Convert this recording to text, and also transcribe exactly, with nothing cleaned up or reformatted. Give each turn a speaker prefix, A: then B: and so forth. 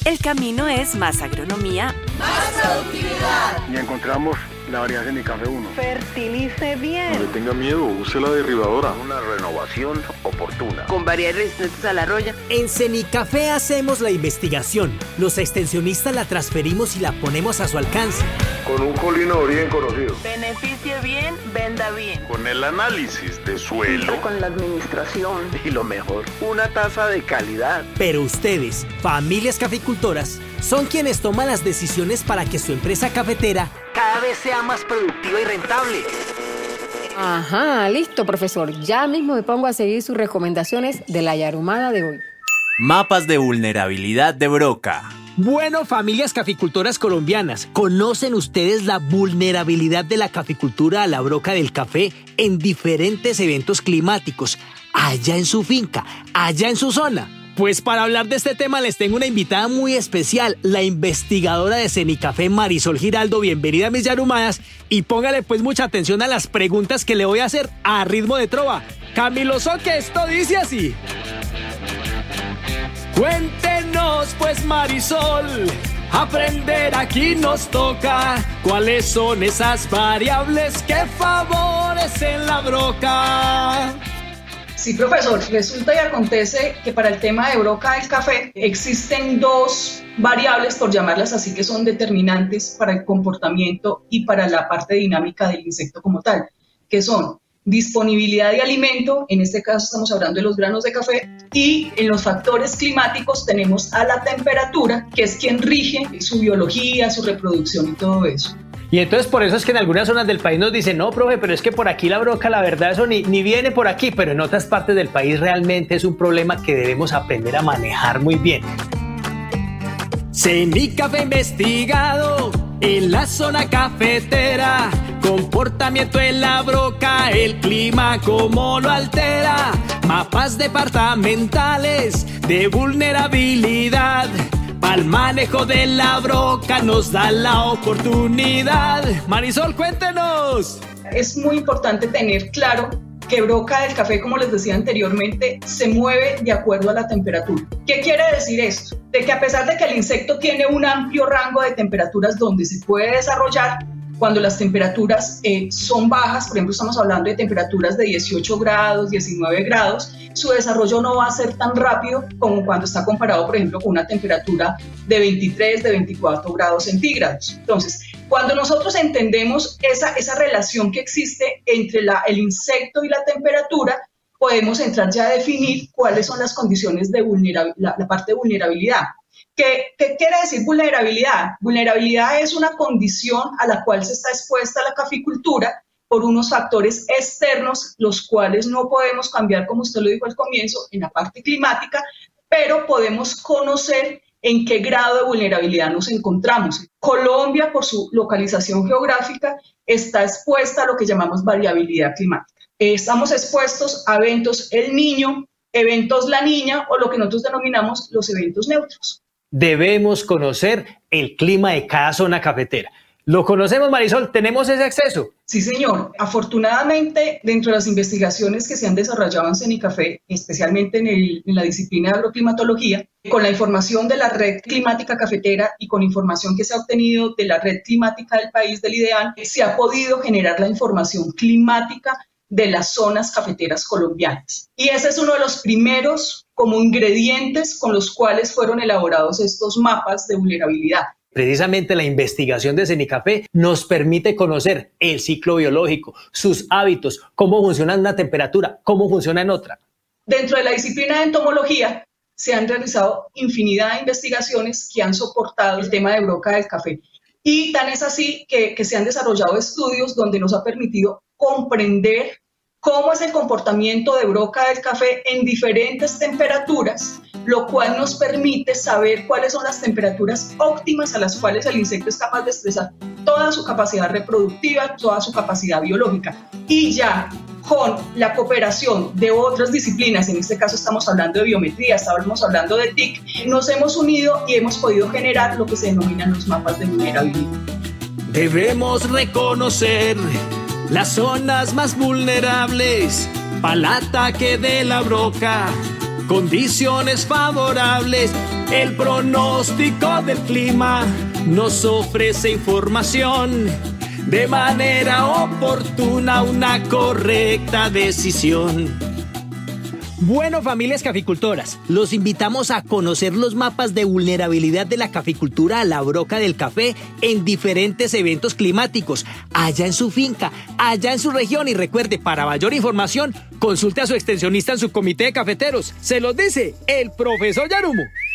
A: El camino es más agronomía,
B: más productividad.
C: Y encontramos la variedad Cenicafé uno.
D: Fertilice bien.
E: No le tenga miedo, use la derribadora.
F: Una renovación oportuna.
G: Con variedades resistentes a la roya.
H: En Cenicafé hacemos la investigación. Los extensionistas la transferimos y la ponemos a su alcance.
E: Con un colinor bien conocido.
D: Beneficie bien, venda bien.
E: Con el análisis de suelo.
D: Con la administración.
F: Y lo mejor, una tasa de calidad.
H: Pero ustedes, familias caficultoras, son quienes toman las decisiones para que su empresa cafetera
I: cada vez sea más productiva y rentable.
J: Ajá, listo, profesor. Ya mismo me pongo a seguir sus recomendaciones de la Yarumada de hoy.
K: Mapas de vulnerabilidad de broca.
H: Bueno, familias caficultoras colombianas, ¿conocen ustedes la vulnerabilidad de la caficultura a la broca del café en diferentes eventos climáticos, allá en su finca, allá en su zona? Pues para hablar de este tema les tengo una invitada muy especial, la investigadora de Cenicafé, Marisol Giraldo. Bienvenida a mis Yarumadas y póngale pues mucha atención a las preguntas que le voy a hacer a ritmo de trova. Camilo Soque, esto dice así. Cuéntenos pues, Marisol, aprender aquí nos toca. ¿Cuáles son esas variables que favorecen la broca?
L: Sí, profesor, resulta y acontece que para el tema de broca del café existen dos variables, por llamarlas así, que son determinantes para el comportamiento y para la parte dinámica del insecto como tal, que son disponibilidad de alimento, en este caso estamos hablando de los granos de café, y en los factores climáticos tenemos a la temperatura, que es quien rige su biología, su reproducción y todo eso.
M: Y entonces por eso es que en algunas zonas del país nos dicen, no, profe, pero es que por aquí la broca, la verdad, eso ni, ni viene por aquí, pero en otras partes del país realmente es un problema que debemos aprender a manejar muy bien.
H: Cenicafé investigado en la zona cafetera, comportamiento en la broca, el clima cómo lo altera, mapas departamentales de vulnerabilidad. Al manejo de la broca nos da la oportunidad. Marisol, cuéntenos.
L: Es muy importante tener claro que broca del café, como les decía anteriormente, se mueve de acuerdo a la temperatura. ¿Qué quiere decir esto? De que a pesar de que el insecto tiene un amplio rango de temperaturas donde se puede desarrollar, cuando las temperaturas eh, son bajas, por ejemplo estamos hablando de temperaturas de dieciocho grados, diecinueve grados, su desarrollo no va a ser tan rápido como cuando está comparado, por ejemplo, con una temperatura de veintitrés, de veinticuatro grados centígrados. Entonces, cuando nosotros entendemos esa, esa relación que existe entre la, el insecto y la temperatura, podemos entrar ya a definir cuáles son las condiciones de vulnerabilidad, la, la parte de vulnerabilidad. ¿Qué, ¿Qué quiere decir vulnerabilidad? Vulnerabilidad es una condición a la cual se está expuesta la caficultura por unos factores externos, los cuales no podemos cambiar, como usted lo dijo al comienzo, en la parte climática, pero podemos conocer en qué grado de vulnerabilidad nos encontramos. Colombia, por su localización geográfica, está expuesta a lo que llamamos variabilidad climática. Estamos expuestos a eventos El Niño, eventos La Niña o lo que nosotros denominamos los eventos neutros.
M: Debemos conocer el clima de cada zona cafetera. ¿Lo conocemos, Marisol? ¿Tenemos ese acceso?
L: Sí, señor. Afortunadamente, dentro de las investigaciones que se han desarrollado en Cenicafé, especialmente en, el, en la disciplina de agroclimatología, con la información de la red climática cafetera y con información que se ha obtenido de la red climática del país, del IDEAN, se ha podido generar la información climática de las zonas cafeteras colombianas. Y ese es uno de los primeros como ingredientes con los cuales fueron elaborados estos mapas de vulnerabilidad.
M: Precisamente la investigación de Cenicafé nos permite conocer el ciclo biológico, sus hábitos, cómo funciona en una temperatura, cómo funciona en otra.
L: Dentro de la disciplina de entomología se han realizado infinidad de investigaciones que han soportado el tema de broca del café. Y tan es así que, que se han desarrollado estudios donde nos ha permitido comprender cómo es el comportamiento de broca del café en diferentes temperaturas, lo cual nos permite saber cuáles son las temperaturas óptimas a las cuales el insecto es capaz de expresar toda su capacidad reproductiva, toda su capacidad biológica. Y ya con la cooperación de otras disciplinas, en este caso estamos hablando de biometría, estamos hablando de T I C, nos hemos unido y hemos podido generar lo que se denominan los mapas de vulnerabilidad.
H: Debemos reconocer las zonas más vulnerables para el ataque de la broca, condiciones favorables El pronóstico del clima nos ofrece información de manera oportuna, una correcta decisión. Bueno, familias caficultoras, los invitamos a conocer los mapas de vulnerabilidad de la caficultura a la broca del café en diferentes eventos climáticos, allá en su finca, allá en su región. Y recuerde, para mayor información, consulte a su extensionista en su comité de cafeteros. Se los dice el profesor Yarumo.